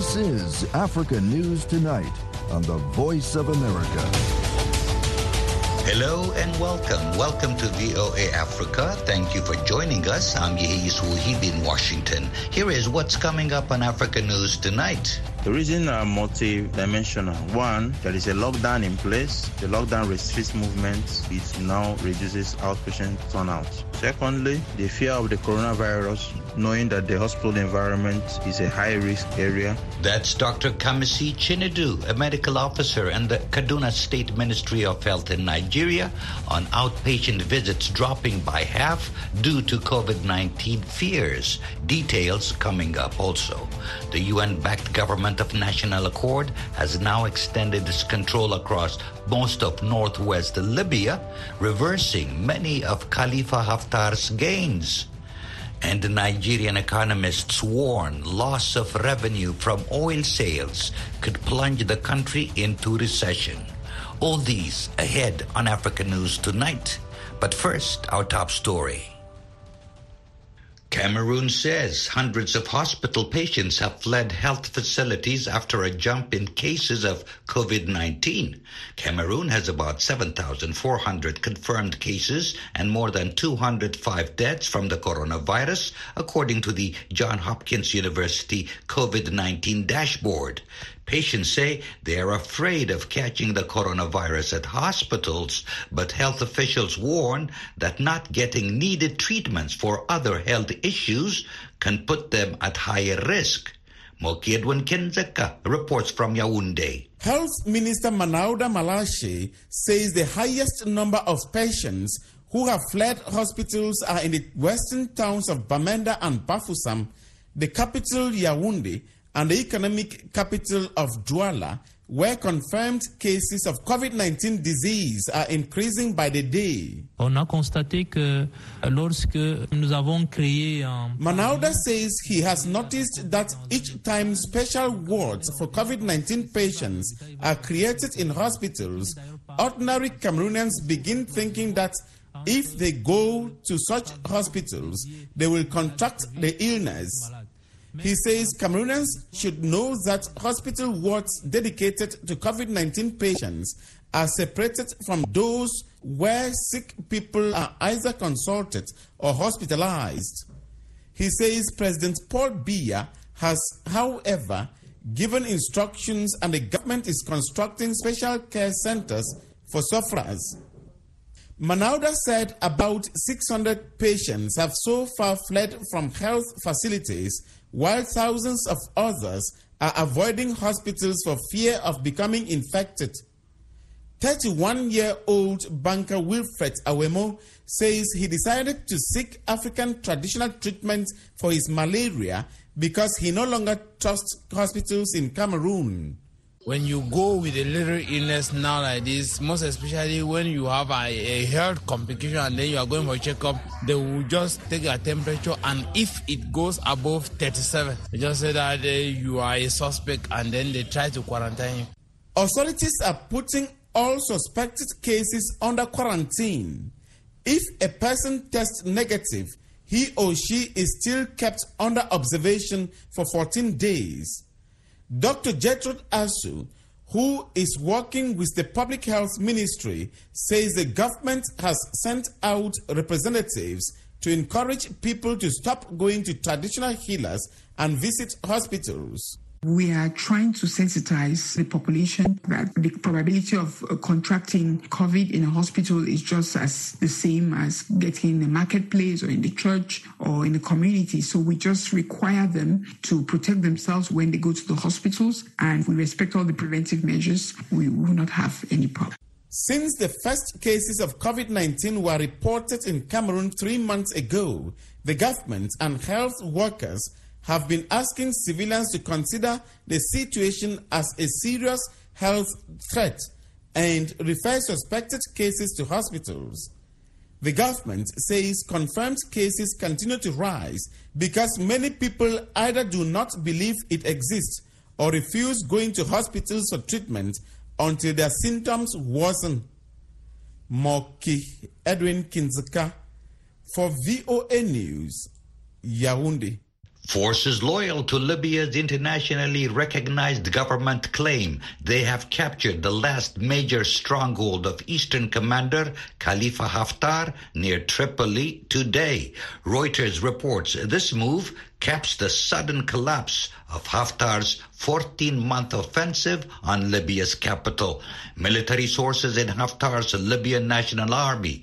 This is Africa News Tonight on the Voice of America. Hello and welcome. Welcome to VOA Africa. Thank you for joining us. I'm Yehi Suhib in Washington. Here is what's coming up on Africa News Tonight. The reasons are multi-dimensional. One, there is a lockdown in place. The lockdown restricts movement. It now reduces outpatient turnout. Secondly, the fear of the coronavirus, knowing that the hospital environment is a high-risk area. That's Dr. Kamisi Chinedu, a medical officer in the Kaduna State Ministry of Health in Nigeria, on outpatient visits dropping by half due to COVID-19 fears. Details coming up also. The UN-backed Government of National Accord has now extended its control across most of northwest Libya, reversing many of Khalifa Haftar's gains. And the Nigerian economists warn loss of revenue from oil sales could plunge the country into recession. All these ahead on Africa News Tonight. But first, our top story. Cameroon says hundreds of hospital patients have fled health facilities after a jump in cases of COVID-19. Cameroon has about 7,400 confirmed cases and more than 205 deaths from the coronavirus, according to the Johns Hopkins University COVID-19 dashboard. Patients say they are afraid of catching the coronavirus at hospitals, but health officials warn that not getting needed treatments for other health issues can put them at higher risk. Moki Edwin Kenzeka reports from Yaoundé. Health Minister Manauda Malache says the highest number of patients who have fled hospitals are in the western towns of Bamenda and Bafoussam, the capital Yaoundé, and the economic capital of Douala, where confirmed cases of COVID-19 disease are increasing by the day. On a constaté que lorsque nous avons créé Manauda says he has noticed that each time special wards for COVID-19 patients are created in hospitals, ordinary Cameroonians begin thinking that if they go to such hospitals, they will contract the illness. He says Cameroonians should know that hospital wards dedicated to COVID-19 patients are separated from those where sick people are either consulted or hospitalized. He says President Paul Biya has, however, given instructions and the government is constructing special care centers for sufferers. Manauda said about 600 patients have so far fled from health facilities, while thousands of others are avoiding hospitals for fear of becoming infected. 31-year-old banker Wilfred Awemo says he decided to seek African traditional treatment for his malaria because he no longer trusts hospitals in Cameroon. When you go with a little illness now like this, most especially when you have a health complication and then you are going for a checkup, they will just take your temperature, and if it goes above 37, they just say that you are a suspect and then they try to quarantine you. Authorities are putting all suspected cases under quarantine. If a person tests negative, he or she is still kept under observation for 14 days. Dr. Gertrude Asu, who is working with the Public Health Ministry, says the government has sent out representatives to encourage people to stop going to traditional healers and visit hospitals. We are trying to sensitize the population that the probability of contracting COVID in a hospital is just as the same as getting in the marketplace or in the church or in the community. So we just require them to protect themselves when they go to the hospitals, and we respect all the preventive measures. We will not have any problem. Since the first cases of COVID-19 were reported in Cameroon 3 months ago, the government and health workers have been asking civilians to consider the situation as a serious health threat and refer suspected cases to hospitals. The government says confirmed cases continue to rise because many people either do not believe it exists or refuse going to hospitals for treatment until their symptoms worsen. Moki Edwin Kinzeka for VOA News, Yaoundé. Forces loyal to Libya's internationally recognized government claim they have captured the last major stronghold of Eastern Commander Khalifa Haftar near Tripoli today. Reuters reports this move caps the sudden collapse of Haftar's 14-month offensive on Libya's capital. Military sources in Haftar's Libyan National Army,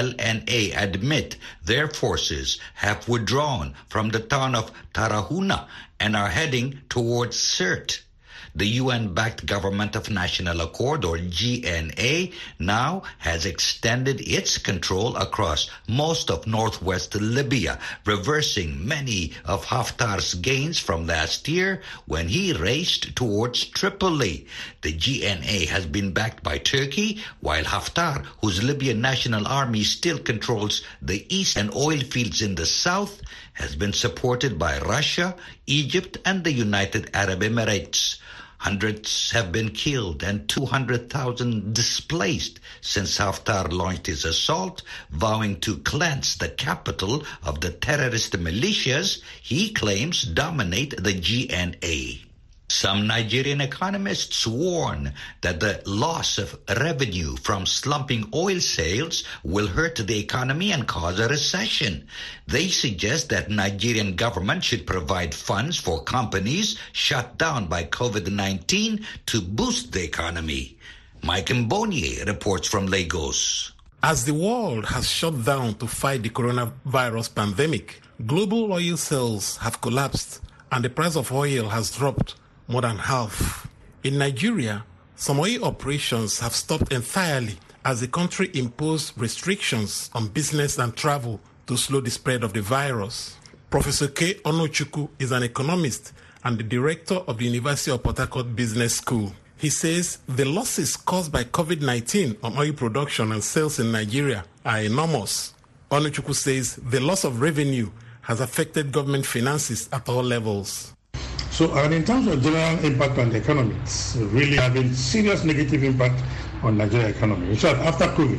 LNA, admit their forces have withdrawn from the town of Tarahuna and are heading towards Sirte. The UN-backed Government of National Accord, or GNA, now has extended its control across most of northwest Libya, reversing many of Haftar's gains from last year when he raced towards Tripoli. The GNA has been backed by Turkey, while Haftar, whose Libyan National Army still controls the east and oil fields in the south, has been supported by Russia, Egypt, and the United Arab Emirates. Hundreds have been killed and 200,000 displaced since Haftar launched his assault, vowing to cleanse the capital of the terrorist militias he claims dominate the GNA. Some Nigerian economists warn that the loss of revenue from slumping oil sales will hurt the economy and cause a recession. They suggest that Nigerian government should provide funds for companies shut down by COVID-19 to boost the economy. Mike Mbonye reports from Lagos. As the world has shut down to fight the coronavirus pandemic, global oil sales have collapsed and the price of oil has dropped more than half. In Nigeria, some oil operations have stopped entirely as the country imposed restrictions on business and travel to slow the spread of the virus. Professor K. Onochukwu is an economist and the director of the University of Port Harcourt Business School. He says the losses caused by COVID-19 on oil production and sales in Nigeria are enormous. Onochukwu says the loss of revenue has affected government finances at all levels. So, in terms of general impact on the economy, it's really having serious negative impact on Nigeria economy. In short, after COVID,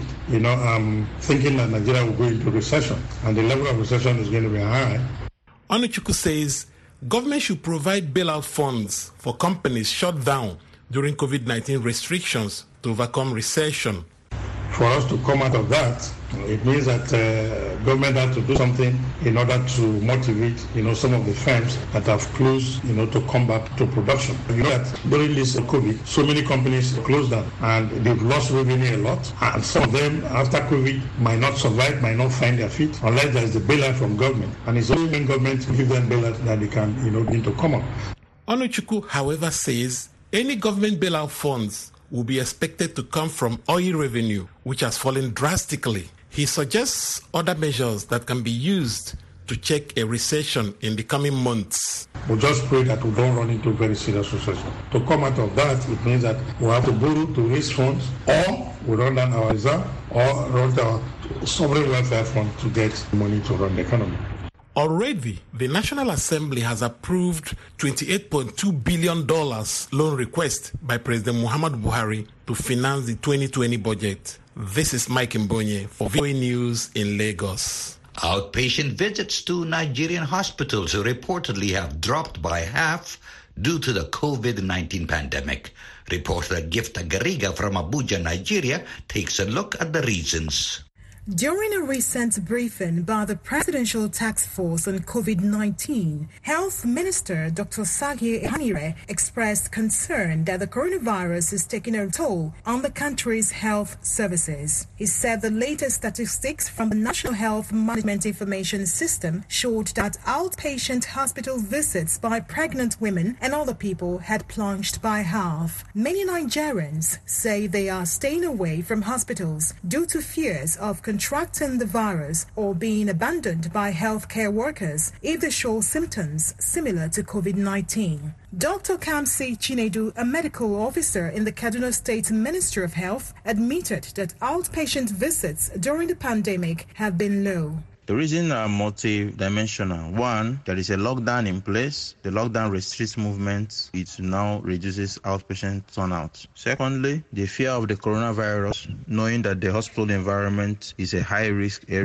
I'm thinking that Nigeria will go into recession, and the level of recession is going to be high. Onochukwu says government should provide bailout funds for companies shut down during COVID-19 restrictions to overcome recession. For us to come out of that, it means that government has to do something in order to motivate, some of the firms that have closed, to come back to production. You know that during this COVID, so many companies closed down and they've lost revenue a lot. And some of them, after COVID, might not survive, might not find their feet, unless there is a bailout from government. And it's only when government gives them bailout that they can, begin to come up. Onochukwu, however, says any government bailout funds will be expected to come from oil revenue, which has fallen drastically. He suggests other measures that can be used to check a recession in the coming months. We just pray that we don't run into very serious recession. To come out of that, it means that we have to borrow to raise funds, or we run down our reserve, or run our sovereign welfare fund to get money to run the economy. Already, the National Assembly has approved $28.2 billion loan request by President Muhammadu Buhari to finance the 2020 budget. This is Mike Mbonye for VOA News in Lagos. Outpatient visits to Nigerian hospitals reportedly have dropped by half due to the COVID-19 pandemic. Reporter Gifta Gariga from Abuja, Nigeria, takes a look at the reasons. During a recent briefing by the Presidential Task Force on COVID-19, Health Minister Dr. Sagi Ehanire expressed concern that the coronavirus is taking a toll on the country's health services. He said the latest statistics from the National Health Management Information System showed that outpatient hospital visits by pregnant women and other people had plunged by half. Many Nigerians say they are staying away from hospitals due to fears of contracting the virus or being abandoned by healthcare workers if they show symptoms similar to COVID-19. Dr. Kamsi Chinedu, a medical officer in the Kaduna State Ministry of Health, admitted that outpatient visits during the pandemic have been low. The reasons are multi-dimensional. One, there is a lockdown in place. The lockdown restricts movement. It now reduces outpatient turnout. Secondly, the fear of the coronavirus, knowing that the hospital environment is a high-risk area.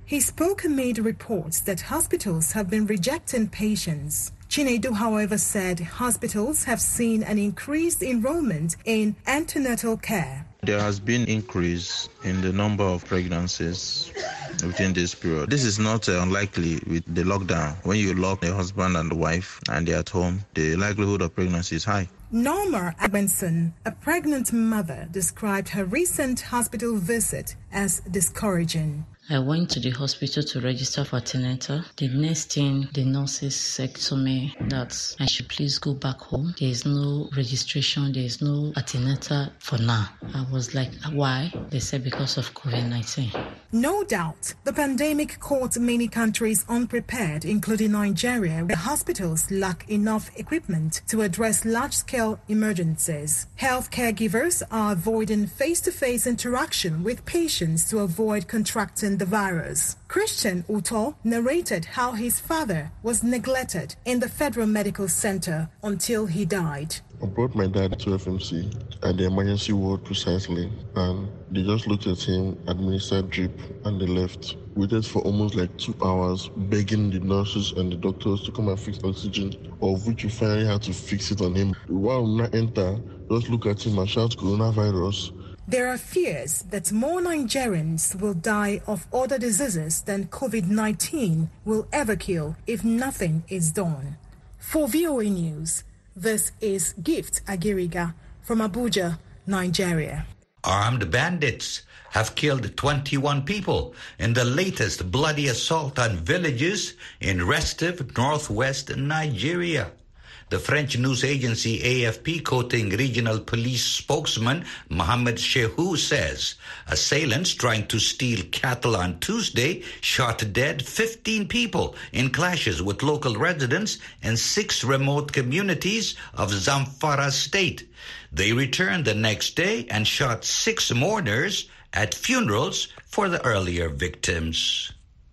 He spoke amid reports that hospitals have been rejecting patients. Chinedu, however, said hospitals have seen an increased enrollment in antenatal care. There has been increase in the number of pregnancies within this period. This is not unlikely with the lockdown. When you lock the husband and the wife and they're at home, the likelihood of pregnancy is high. Norma Agbenson, a pregnant mother, described her recent hospital visit as discouraging. I went to the hospital to register for antenatal. The next thing, the nurses said to me that I should please go back home. There is no registration, there is no antenatal for now. I was like, why? They said because of COVID-19. No doubt, the pandemic caught many countries unprepared, including Nigeria, where hospitals lack enough equipment to address large-scale emergencies. Health caregivers are avoiding face-to-face interaction with patients to avoid contracting the virus. Christian Uto narrated how his father was neglected in the Federal Medical Center until he died. I brought my dad to FMC at the emergency ward precisely, and they just looked at him, administered drip, and they left. Waited for almost like 2 hours, begging the nurses and the doctors to come and fix oxygen, of which we finally had to fix it on him. While we not enter, just look at him and shout coronavirus. There are fears that more Nigerians will die of other diseases than COVID-19 will ever kill if nothing is done. For VOA News, this is Gift Agiriga from Abuja, Nigeria. Armed bandits have killed 21 people in the latest bloody assault on villages in Restive, northwest Nigeria. The French news agency AFP, quoting regional police spokesman Mohamed Shehu, says assailants trying to steal cattle on Tuesday shot dead 15 people in clashes with local residents in 6 remote communities of Zamfara state. They returned the next day and shot 6 mourners at funerals for the earlier victims.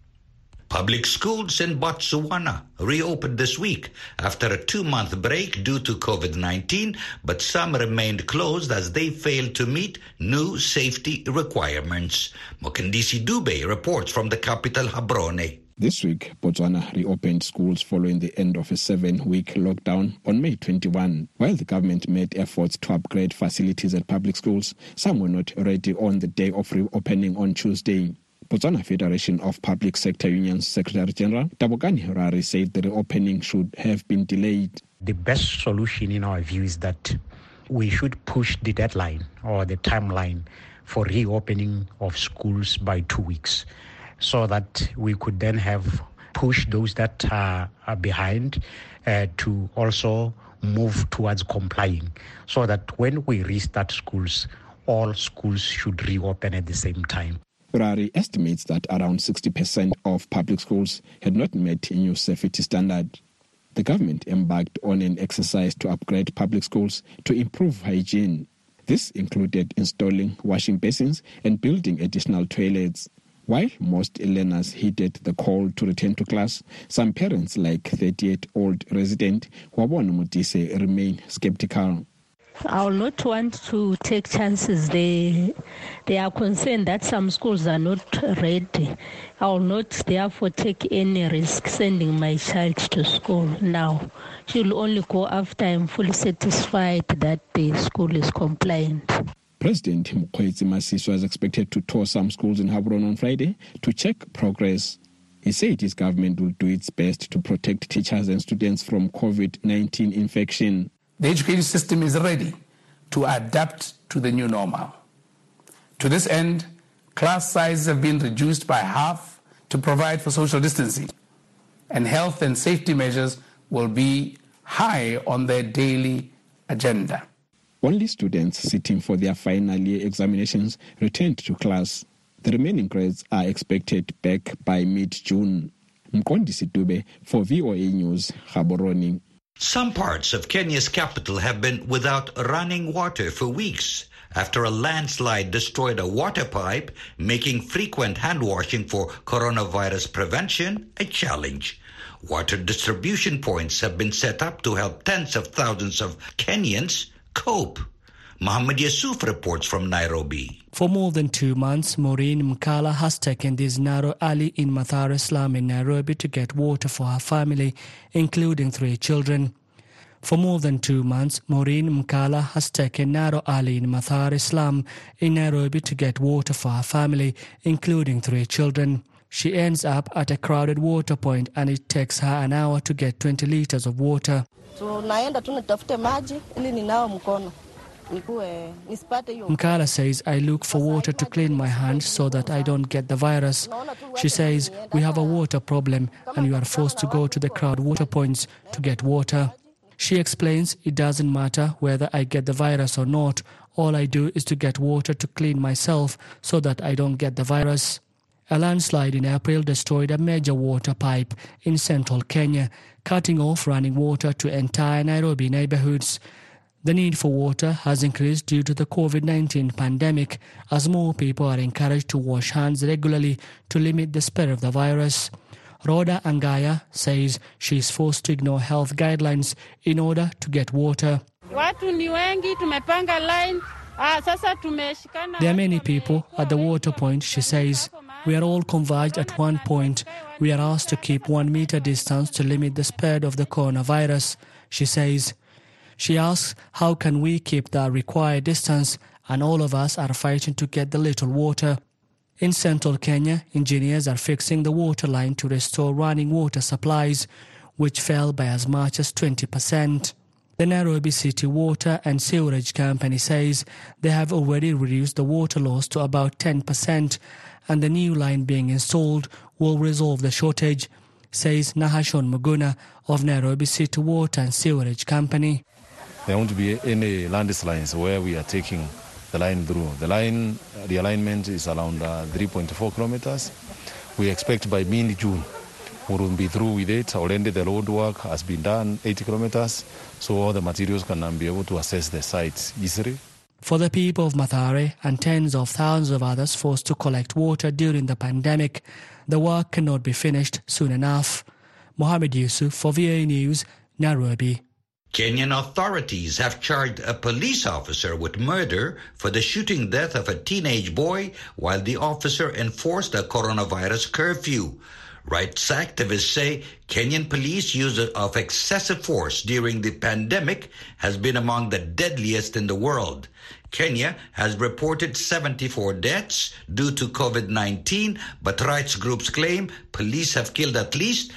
Public schools in Botswana reopened this week after a 2-month break due to COVID-19, but some remained closed as they failed to meet new safety requirements. Mokandisi Dube reports from the capital, Gaborone. This week, Botswana reopened schools following the end of a 7-week lockdown on May 21. While the government made efforts to upgrade facilities at public schools, some were not ready on the day of reopening on Tuesday. Botswana Federation of Public Sector Unions Secretary General Tabokani Harare said the reopening should have been delayed. The best solution in our view is that we should push the deadline or the timeline for reopening of schools by 2 weeks so that we could then have pushed those that are behind to also move towards complying so that when we restart schools, all schools should reopen at the same time. Harare estimates that around 60% of public schools had not met a new safety standard. The government embarked on an exercise to upgrade public schools to improve hygiene. This included installing washing basins and building additional toilets. While most learners heeded the call to return to class, some parents like 38-year-old resident Wabona Mutise remain skeptical. I will not want to take chances. They are concerned that some schools are not ready. I will not therefore take any risk sending my child to school now. She will only go after I'm fully satisfied that the school is compliant. President Mokgweetsi Masisi was expected to tour some schools in Gaborone on Friday to check progress. He said his government will do its best to protect teachers and students from COVID-19 infection. The education system is ready to adapt to the new normal. To this end, class sizes have been reduced by half to provide for social distancing, and health and safety measures will be high on their daily agenda. Only students sitting for their final year examinations returned to class. The remaining grades are expected back by mid-June. Mkondisi Dube for VOA News, Gaborone. Some parts of Kenya's capital have been without running water for weeks after a landslide destroyed a water pipe, making frequent hand washing for coronavirus prevention a challenge. Water distribution points have been set up to help tens of thousands of Kenyans cope. Muhammad Yusuf reports from Nairobi. For more than 2 months, Maureen Mkala has taken this narrow alley in Mathare slum in Nairobi to get water for her family, including 3 children. For more than 2 months, Maureen Mkala has taken narrow alley in Mathare slum in Nairobi to get water for her family, including 3 children. She ends up at a crowded water point and it takes her an hour to get 20 liters of water. Mkala says, I look for water to clean my hands so that I don't get the virus. She says, we have a water problem and we are forced to go to the crowd water points to get water. She explains it doesn't matter whether I get the virus or not. All I do is to get water to clean myself so that I don't get the virus. A landslide in April destroyed a major water pipe in central Kenya, cutting off running water to entire Nairobi neighborhoods. The need for water has increased due to the COVID-19 pandemic, as more people are encouraged to wash hands regularly to limit the spread of the virus. Rhoda Angaya says she is forced to ignore health guidelines in order to get water. There are many people at the water point, she says. We are all converged at one point. We are asked to keep 1 meter distance to limit the spread of the coronavirus, she says. She asks, how can we keep the required distance? And all of us are fighting to get the little water. In central Kenya, engineers are fixing the water line to restore running water supplies, which fell by as much as 20%. The Nairobi City Water and Sewerage Company says they have already reduced the water loss to about 10%, and the new line being installed will resolve the shortage, says Nahashon Muguna of Nairobi City Water and Sewerage Company. There won't be any landslides where we are taking the line through. The line, the alignment is around 3.4 kilometers. We expect by mid-June we will be through with it. Already the road work has been done, 80 kilometers, so all the materials can be able to access the site easily. For the people of Mathare and tens of thousands of others forced to collect water during the pandemic, the work cannot be finished soon enough. Mohammed Yusuf for VOA News, Nairobi. Kenyan authorities have charged a police officer with murder for the shooting death of a teenage boy while the officer enforced a coronavirus curfew. Rights activists say Kenyan police use of excessive force during the pandemic has been among the deadliest in the world. Kenya has reported 74 deaths due to COVID-19, but rights groups claim police have killed at least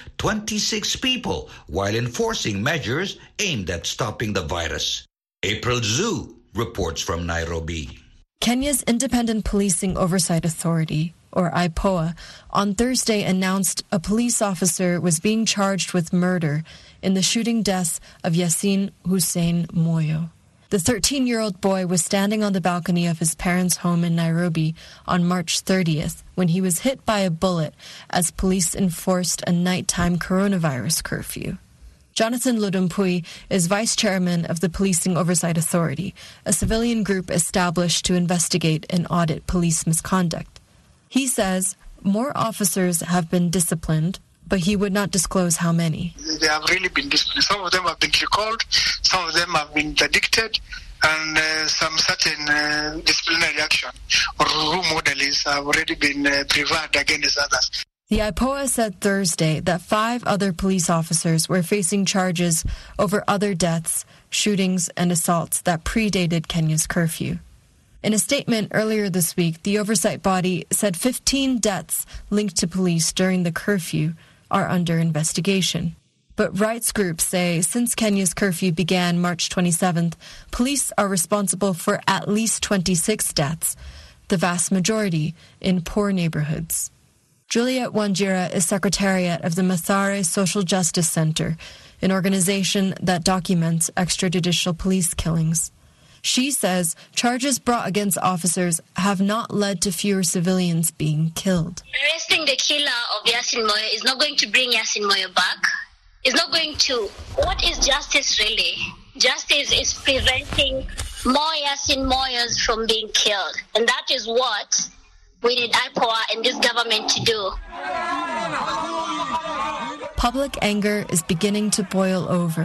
26 people while enforcing measures aimed at stopping the virus. April Zhu reports from Nairobi. Kenya's Independent Policing Oversight Authority, or IPOA, on Thursday announced a police officer was being charged with murder in the shooting death of Yasin Hussein Moyo. The 13-year-old boy was standing on the balcony of his parents' home in Nairobi on March 30th when he was hit by a bullet as police enforced a nighttime coronavirus curfew. Jonathan Ludumpui is vice chairman of the Policing Oversight Authority, a civilian group established to investigate and audit police misconduct. He says more officers have been disciplined, but he would not disclose how many. They have really been disciplined. Some of them have been recalled, some of them have been interdicted, and some certain disciplinary action or rule models have already been prevented against others. The IPOA said Thursday that 5 other police officers were facing charges over other deaths, shootings, and assaults that predated Kenya's curfew. In a statement earlier this week, the oversight body said 15 deaths linked to police during the curfew are under investigation. But rights groups say since Kenya's curfew began March 27th, police are responsible for at least 26 deaths, the vast majority in poor neighborhoods. Juliet Wanjira is secretariat of the Mathare Social Justice Center, an organization that documents extrajudicial police killings. She says charges brought against officers have not led to fewer civilians being killed. Arresting the killer of Yasin Moyo is not going to bring Yasin Moyo back. It's not going to. What is justice really? Justice is preventing more Yasin Moyos from being killed. And that is what we need IPOA and this government to do. Public anger is beginning to boil over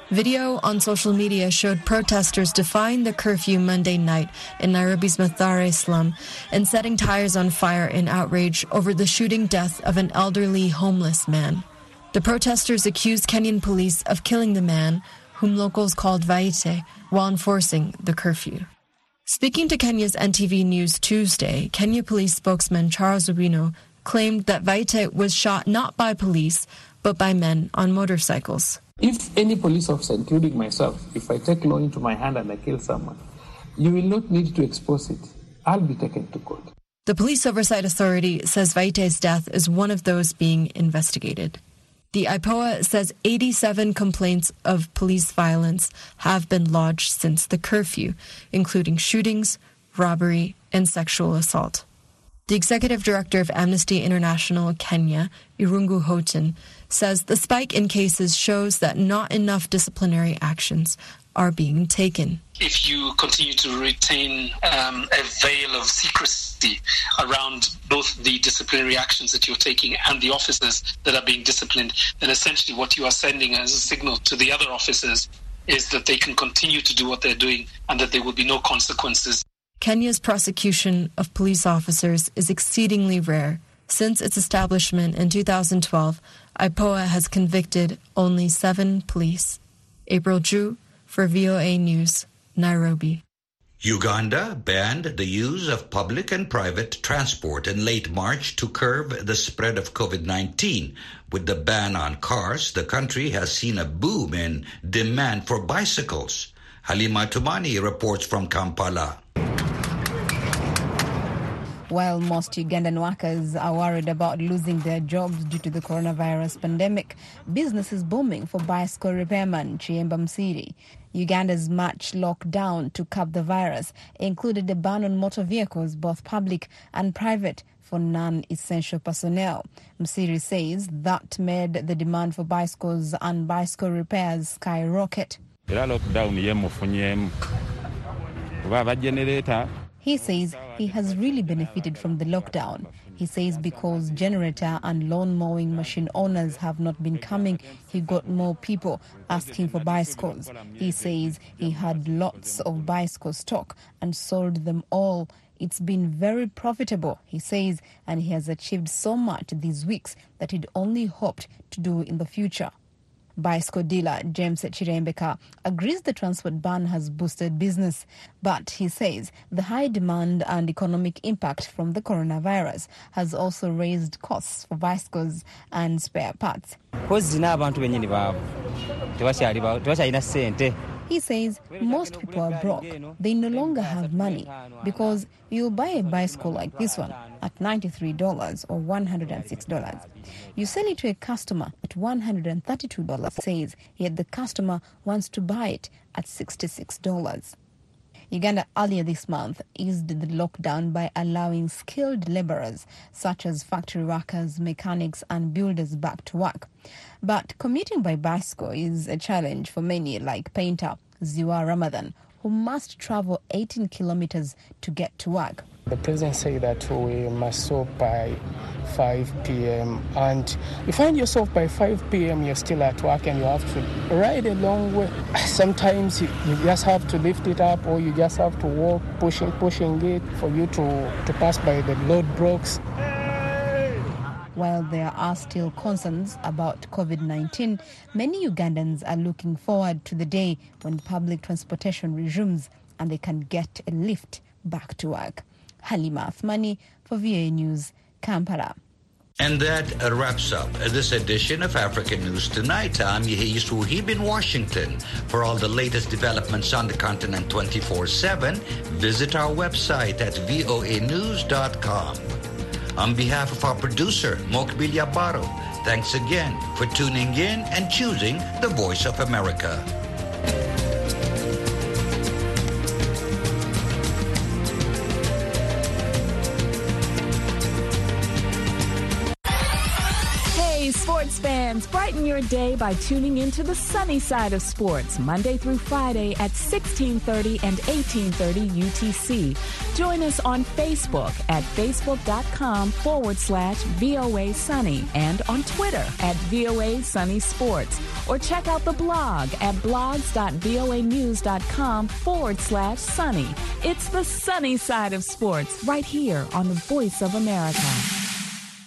Video on social media showed protesters defying the curfew Monday night in Nairobi's Mathare slum and setting tires on fire in outrage over the shooting death of an elderly homeless man. The protesters accused Kenyan police of killing the man, whom locals called Vaite, while enforcing the curfew. Speaking to Kenya's NTV News Tuesday, Kenya Police spokesman Charles Rubino claimed that Vaite was shot not by police, but by men on motorcycles. If any police officer, including myself, if I take law into my hand and I kill someone, you will not need to expose it. I'll be taken to court. The Police Oversight Authority says Vaite's death is one of those being investigated. The IPOA says 87 complaints of police violence have been lodged since the curfew, including shootings, robbery, and sexual assault. The executive director of Amnesty International Kenya, Irungu Houghton, says the spike in cases shows that not enough disciplinary actions are being taken. If you continue to retain a veil of secrecy around both the disciplinary actions that you're taking and the officers that are being disciplined, then essentially what you are sending as a signal to the other officers is that they can continue to do what they're doing and that there will be no consequences. Kenya's prosecution of police officers is exceedingly rare. Since its establishment in 2012, IPOA has convicted only 7 police. April Ju for VOA News, Nairobi. Uganda banned the use of public and private transport in late March to curb the spread of COVID-19. With the ban on cars, the country has seen a boom in demand for bicycles. Halima Tumani reports from Kampala. While most Ugandan workers are worried about losing their jobs due to the coronavirus pandemic, business is booming for bicycle repairman Chiemba Msiri. Uganda's March lockdown to curb the virus included a ban on motor vehicles, both public and private, for non-essential personnel. Msiri says that made the demand for bicycles and bicycle repairs skyrocket. He says he has really benefited from the lockdown. He says because generator and lawn mowing machine owners have not been coming, he got more people asking for bicycles. He says he had lots of bicycle stock and sold them all. It's been very profitable, he says, and he has achieved so much these weeks that he'd only hoped to do in the future. Bicycle dealer James Chirembeka agrees the transport ban has boosted business, but he says the high demand and economic impact from the coronavirus has also raised costs for bicycles and spare parts. He says most people are broke. They no longer have money because you'll buy a bicycle like this one at $93 or $106. You sell it to a customer at $132, says, yet the customer wants to buy it at $66. Uganda earlier this month eased the lockdown by allowing skilled laborers such as factory workers, mechanics and builders back to work. But commuting by bicycle is a challenge for many, like painter Ziwa Ramadan, who must travel 18 kilometers to get to work. The president said that we must stop by 5 p.m. and you find yourself by 5 p.m. you're still at work and you have to ride a long way. Sometimes you just have to lift it up or you just have to walk, pushing it for you to pass by the roadblocks. While there are still concerns about COVID-19, many Ugandans are looking forward to the day when public transportation resumes and they can get a lift back to work. Halima Athmani for VOA News, Kampala. And that wraps up this edition of African News Tonight. I'm Yehi Suhib in Washington. For all the latest developments on the continent 24/7, visit our website at voanews.com. On behalf of our producer, Mokbil Yabaro, thanks again for tuning in and choosing the Voice of America. Hey, sports fans, brighten your day by tuning into the sunny side of sports, Monday through Friday at 16:30 and 18:30 UTC. Join us on Facebook at facebook.com/VOA Sunny and on Twitter at VOA Sunny Sports. Or check out the blog at blogs.voanews.com/sunny. It's the sunny side of sports right here on the Voice of America.